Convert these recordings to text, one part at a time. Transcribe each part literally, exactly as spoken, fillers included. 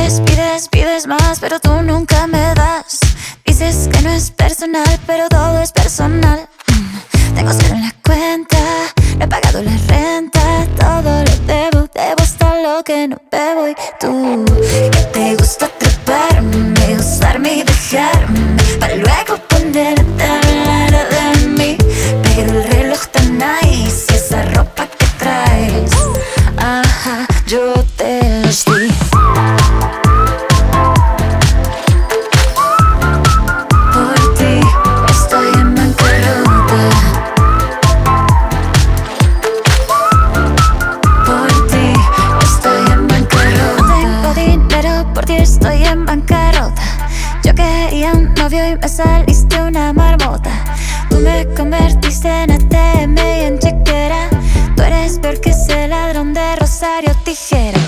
Pides, pides, pides más, pero tú nunca me das. Dices que no es personal, pero todo es personal. mm. Tengo cero en la cuenta, no he pagado la renta. Todo lo debo, debo hasta lo que no bebo. Y tú, que te gusta atraparme, usarme y dejarme, para luego ponerte a hablar de mí. Pero el reloj tan nice y esa ropa que traes, ajá, yo te los di. Por ti estoy en bancarrota. Por ti estoy en bancarrota. No tengo dinero, por ti estoy en bancarrota. Yo quería un novio y me saliste una marmota. Tú me convertiste en A T M y en chequera. Tú eres peor que ese ladrón de Rosario Tijera.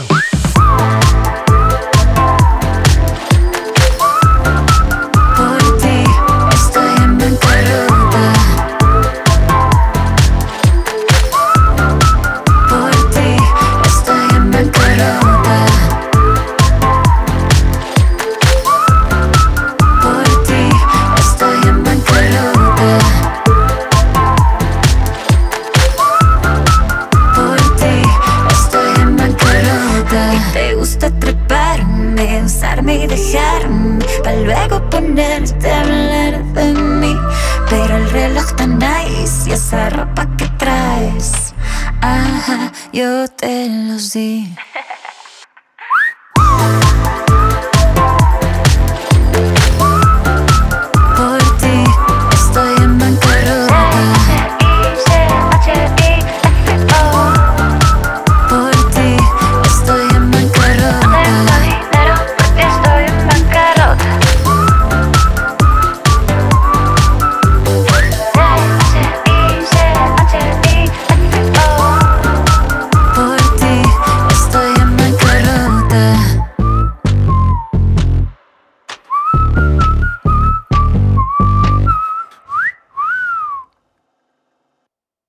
Por ti estoy en bancarrota. Por ti estoy en bancarrota. Por ti estoy en bancarrota. Por ti estoy en bancarrota. Y te gusta treparme, usarme y dejarme, para luego ponerte a hablar de mí. Pero el reloj tan nice y esa ropa que traes, ajá, yo te los di.